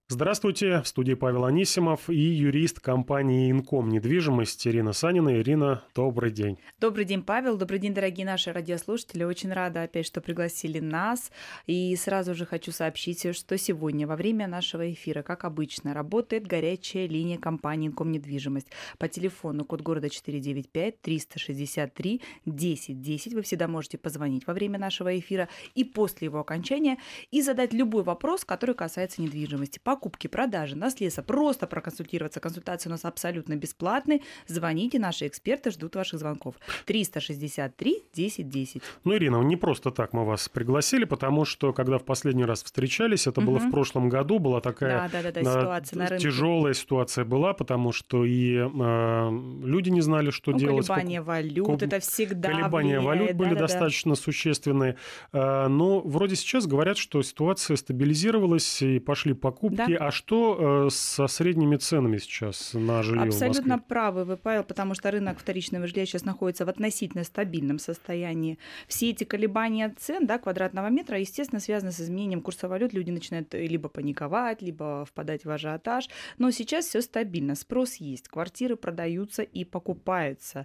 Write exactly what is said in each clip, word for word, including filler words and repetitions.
Здравствуйте, в студии Павел Анисимов и юрист компании «Инком Недвижимость» Ирина Санина. Ирина, добрый день. Добрый день, Павел. Добрый день, дорогие наши радиослушатели. Очень рада опять, что пригласили нас. И сразу же хочу сообщить, что сегодня во время нашего эфира, как обычно, работает горячая линия компании «Инком Недвижимость». По телефону код города четыреста девяносто пять триста шестьдесят три десять десять. Вы всегда можете позвонить во время нашего эфира и после его окончания и задать любой вопрос, который касается недвижимости. Покупки, продажи, наследства, просто проконсультироваться. Консультации у нас абсолютно бесплатные. Звоните, наши эксперты ждут ваших звонков. триста шестьдесят три десять десять. Ну, Ирина, не просто так мы вас пригласили, потому что, когда в последний раз встречались, это угу. было в прошлом году, была такая да, да, да, да, ситуация на рынке. Тяжелая ситуация была, потому что и э, люди не знали, что ну, делать. Колебания валют, Кол... это всегда Колебания влияет. валют были да, достаточно да. существенные. Но вроде сейчас говорят, что ситуация стабилизировалась и пошли покупки. Да. А что со средними ценами сейчас на жилье Абсолютно в Москве? правы вы, Павел, потому что рынок вторичного жилья сейчас находится в относительно стабильном состоянии. Все эти колебания цен, да, квадратного метра, естественно, связаны с изменением курса валют. Люди начинают либо паниковать, либо впадать в ажиотаж. Но сейчас все стабильно, спрос есть, квартиры продаются и покупаются.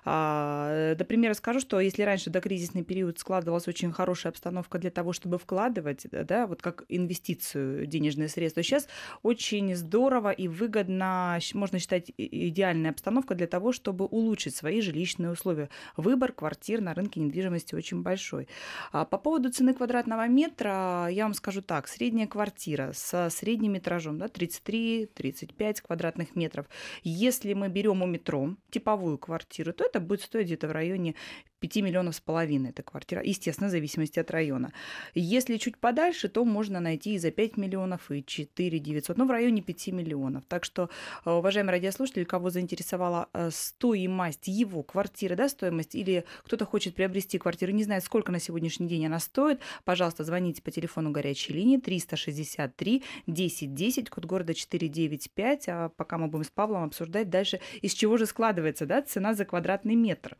Например, скажу, что если раньше до кризисный период складывалась очень хорошая обстановка для того, чтобы вкладывать, да, вот как инвестицию денежные средства, сейчас очень здорово и выгодно, можно считать, идеальная обстановка для того, чтобы улучшить свои жилищные условия. Выбор квартир на рынке недвижимости очень большой. По поводу цены квадратного метра я вам скажу так. Средняя квартира со средним метражом, да, тридцать три - тридцать пять квадратных метров. Если мы берем у метро типовую квартиру, то это будет стоить где-то в районе пять миллионов с половиной эта квартира, естественно, в зависимости от района. Если чуть подальше, то можно найти и за пять миллионов, и четыре девятьсот, но в районе пяти миллионов. Так что, уважаемые радиослушатели, кого заинтересовала стоимость его квартиры, да, стоимость, или кто-то хочет приобрести квартиру, не знает, сколько на сегодняшний день она стоит, пожалуйста, звоните по телефону горячей линии триста шестьдесят три десять десять, код города четыреста девяносто пять, а пока мы будем с Павлом обсуждать дальше, из чего же складывается, да, цена за квадратный метр.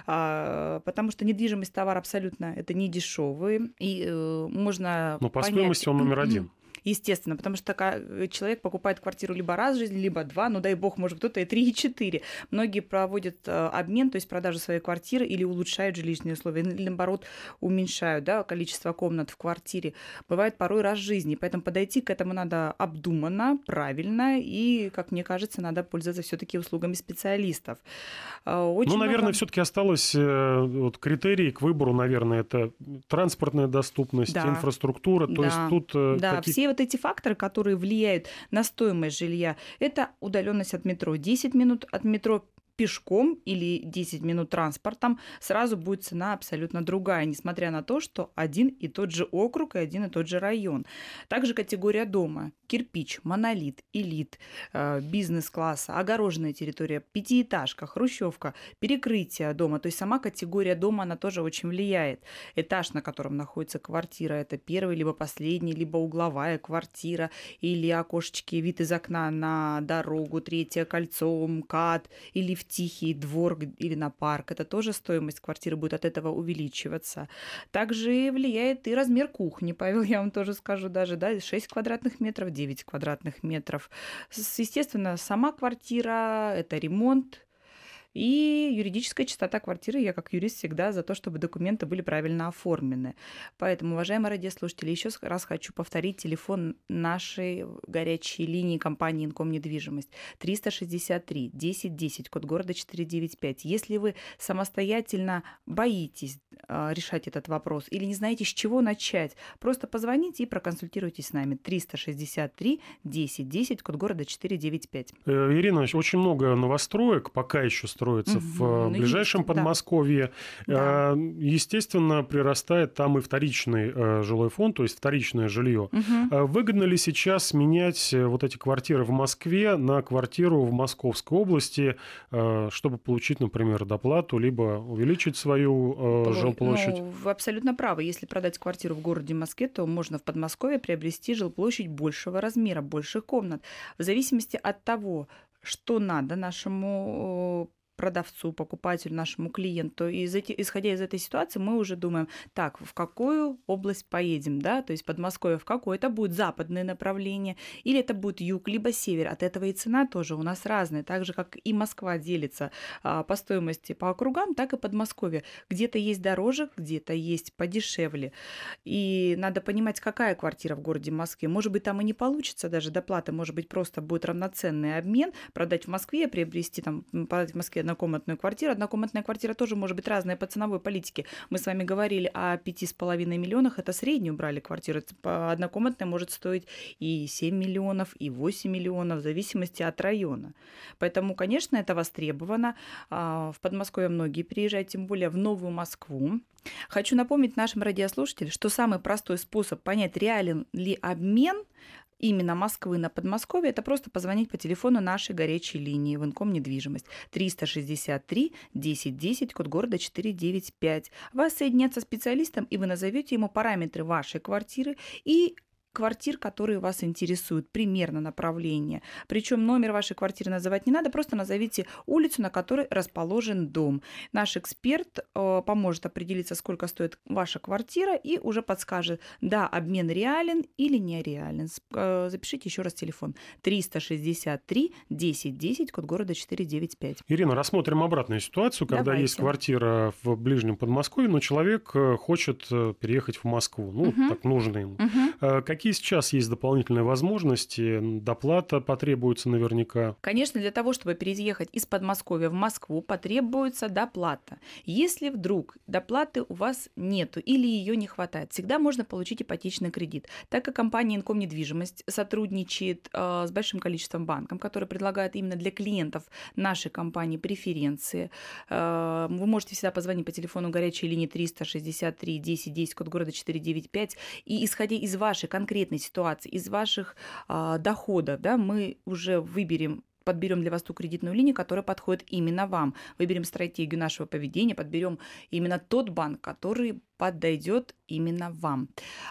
Потому что недвижимость товар абсолютно это не дешевый, и э, можно Но по понять... стоимости он номер один. Естественно, потому что человек покупает квартиру либо раз в жизни, либо два, ну дай бог, может кто-то и три, и четыре. Многие проводят обмен, то есть продажу своей квартиры или улучшают жилищные условия, или наоборот уменьшают, да, количество комнат в квартире. Бывает порой раз в жизни, поэтому подойти к этому надо обдуманно, правильно, и, как мне кажется, надо пользоваться все-таки услугами специалистов. Очень ну, наверное, много... все-таки осталось вот, критерии к выбору, наверное, это транспортная доступность, да. инфраструктура, то да. есть тут да, какие... все вот эти факторы, которые влияют на стоимость жилья, это удаленность от метро. десять минут от метро пешком или десять минут транспортом, сразу будет цена абсолютно другая, несмотря на то, что один и тот же округ и один и тот же район. Также категория дома. Кирпич, монолит, элит, бизнес-класса, огороженная территория, пятиэтажка, хрущевка, перекрытие дома. То есть сама категория дома, она тоже очень влияет. Этаж, на котором находится квартира, это первый, либо последний, либо угловая квартира, или окошечки, вид из окна на дорогу, третье кольцо, МКАД, или в тихий двор или на парк. Это тоже стоимость квартиры будет от этого увеличиваться. Также влияет и размер кухни. Павел, я вам тоже скажу, даже да, шесть квадратных метров, девять квадратных метров. Естественно, сама квартира, это ремонт, и юридическая чистота квартиры. Я как юрист всегда за то, чтобы документы были правильно оформлены. Поэтому, уважаемые радиослушатели, еще раз хочу повторить телефон нашей горячей линии компании «Инком Недвижимость» триста шестьдесят три десять десять, код города четыреста девяносто пять. Если вы самостоятельно боитесь решать этот вопрос или не знаете, с чего начать, просто позвоните и проконсультируйтесь с нами. триста шестьдесят три десять десять, код города четыреста девяносто пять. Ирина, очень много новостроек, пока еще строится угу, в ближайшем есть, Подмосковье. Да. Естественно, прирастает там и вторичный жилой фонд, то есть вторичное жилье. Угу. Выгодно ли сейчас менять вот эти квартиры в Москве на квартиру в Московской области, чтобы получить, например, доплату, либо увеличить свою жилплощадь? Ну, вы абсолютно правы. Если продать квартиру в городе Москве, то можно в Подмосковье приобрести жилплощадь большего размера, больших комнат. В зависимости от того, что надо нашему продавцу, покупателю, нашему клиенту, то из эти, исходя из этой ситуации, мы уже думаем, так, в какую область поедем, да, то есть Подмосковье в какое? Это будет западное направление, или это будет юг, либо север. От этого и цена тоже у нас разная, так же, как и Москва делится а, по стоимости по округам, так и Подмосковье. Где-то есть дороже, где-то есть подешевле. И надо понимать, какая квартира в городе Москве. Может быть, там и не получится даже доплаты, может быть, просто будет равноценный обмен, продать в Москве, приобрести там, продать в Москве однокомнатную квартиру. Однокомнатная квартира тоже может быть разная по ценовой политике. Мы с вами говорили о пяти с половиной миллионах, это среднюю брали квартиру. Однокомнатная может стоить и семь миллионов, и восемь миллионов, в зависимости от района. Поэтому, конечно, это востребовано. В Подмосковье многие приезжают, тем более в Новую Москву. Хочу напомнить нашим радиослушателям, что самый простой способ понять, реален ли обмен именно Москвы на Подмосковье, это просто позвонить по телефону нашей горячей линии Винком недвижимость триста шестьдесят три десять десять, код города четыреста девяносто пять. Вас соединят со специалистом, и вы назовете ему параметры вашей квартиры и квартир, которые вас интересуют, примерно направление. Причем номер вашей квартиры называть не надо, просто назовите улицу, на которой расположен дом. Наш эксперт э, поможет определиться, сколько стоит ваша квартира, и уже подскажет, да, обмен реален или не реален. Э, запишите еще раз телефон триста шестьдесят три десять десять, код города четыреста девяносто пять. Ирина, рассмотрим обратную ситуацию, когда Давайте. Есть квартира в ближнем Подмосковье, но человек хочет переехать в Москву. Ну, угу. так нужно ему. Угу. Какие сейчас есть дополнительные возможности? Доплата потребуется наверняка. Конечно, для того, чтобы переехать из Подмосковья в Москву, потребуется доплата. Если вдруг доплаты у вас нету или ее не хватает, всегда можно получить ипотечный кредит. Так как компания Винком недвижимость сотрудничает э, с большим количеством банков, которые предлагают именно для клиентов нашей компании преференции, э, вы можете всегда позвонить по телефону горячей линии триста шестьдесят три десять десять, код города четыреста девяносто пять, и исходя из вашей конкретной ситуации, из ваших а, доходов, да, мы уже выберем, подберем для вас ту кредитную линию, которая подходит именно вам. Выберем стратегию нашего поведения, подберем именно тот банк, который подойдет именно вам.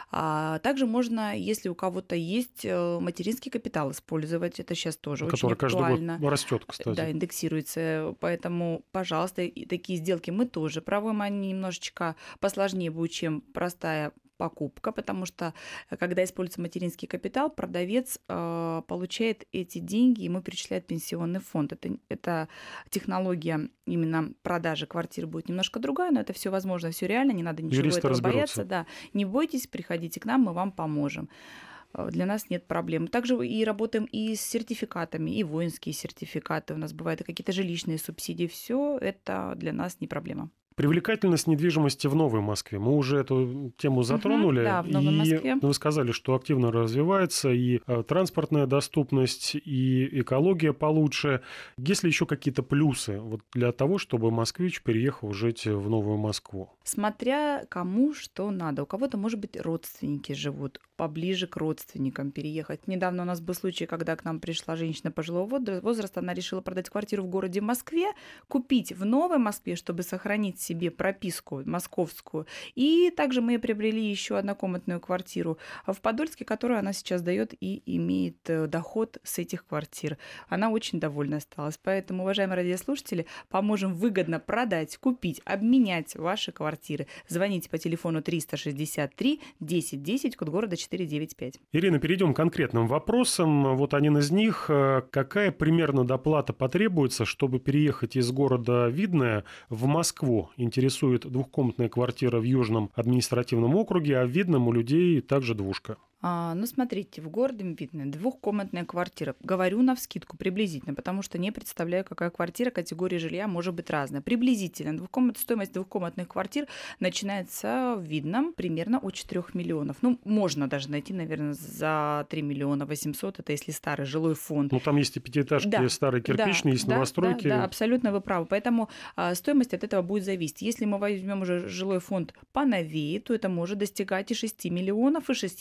А также можно, если у кого-то есть материнский капитал, использовать. Это сейчас тоже который очень актуально. Каждый год растет, кстати. Да, индексируется. Поэтому, пожалуйста, такие сделки мы тоже проводим. Они немножечко посложнее будут, чем простая покупка, потому что когда используется материнский капитал, продавец э, получает эти деньги, ему перечисляет пенсионный фонд. Это, это технология именно продажи квартир будет немножко другая, но это все возможно, все реально, не надо ничего Юристы этого разберутся. бояться. Да. Не бойтесь, приходите к нам, мы вам поможем. Для нас нет проблем. Также и работаем и с сертификатами, и воинские сертификаты. У нас бывают и какие-то жилищные субсидии. Все это для нас не проблема. Привлекательность недвижимости в Новой Москве. Мы уже эту тему затронули. Угу, да, в Новой и Москве. Вы сказали, что активно развивается и транспортная доступность, и экология получше. Есть ли еще какие-то плюсы вот для того, чтобы москвич переехал жить в Новую Москву? Смотря кому что надо. У кого-то, может быть, родственники живут, поближе к родственникам переехать. Недавно у нас был случай, когда к нам пришла женщина пожилого возраста, она решила продать квартиру в городе Москве, купить в Новой Москве, чтобы сохранить себе прописку московскую. И также мы приобрели еще однокомнатную квартиру в Подольске, которую она сейчас дает и имеет доход с этих квартир. Она очень довольна осталась. Поэтому, уважаемые радиослушатели, поможем выгодно продать, купить, обменять ваши квартиры. Звоните по телефону триста шестьдесят три десять десять, код города четыреста девяносто пять. Ирина, перейдем к конкретным вопросам. Вот один из них. Какая примерно доплата потребуется, чтобы переехать из города Видное в Москву? Интересует двухкомнатная квартира в Южном административном округе, а в Видном у людей также двушка. А, ну, смотрите, в городе Видное двухкомнатная квартира. Говорю навскидку, приблизительно, потому что не представляю, какая квартира, категория жилья может быть разная. Приблизительно. Двухкомнат... Стоимость двухкомнатных квартир начинается в Видном примерно от четырёх миллионов. Ну, можно даже найти, наверное, за три миллиона восемьсот. Это если старый жилой фонд. Ну, там есть и пятиэтажки, да, старые кирпичные, да, есть да, новостройки. Да, да, абсолютно вы правы. Поэтому а, стоимость от этого будет зависеть. Если мы возьмем уже жилой фонд поновее, то это может достигать и шести миллионов, и шести с половиной.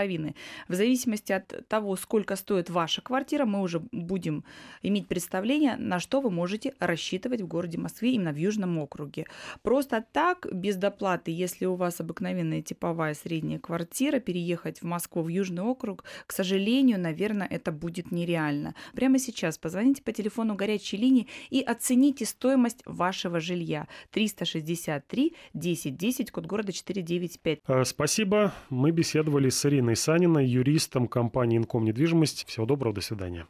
половиной. В зависимости от того, сколько стоит ваша квартира, мы уже будем иметь представление, на что вы можете рассчитывать в городе Москве, именно в Южном округе. Просто так, без доплаты, если у вас обыкновенная типовая средняя квартира, переехать в Москву, в Южный округ, к сожалению, наверное, это будет нереально. Прямо сейчас позвоните по телефону горячей линии и оцените стоимость вашего жилья. триста шестьдесят три десять десять, код города четыреста девяносто пять. Спасибо. Мы беседовали с Ириной Саниной, юристом компании «Инком недвижимость». Всего доброго, до свидания.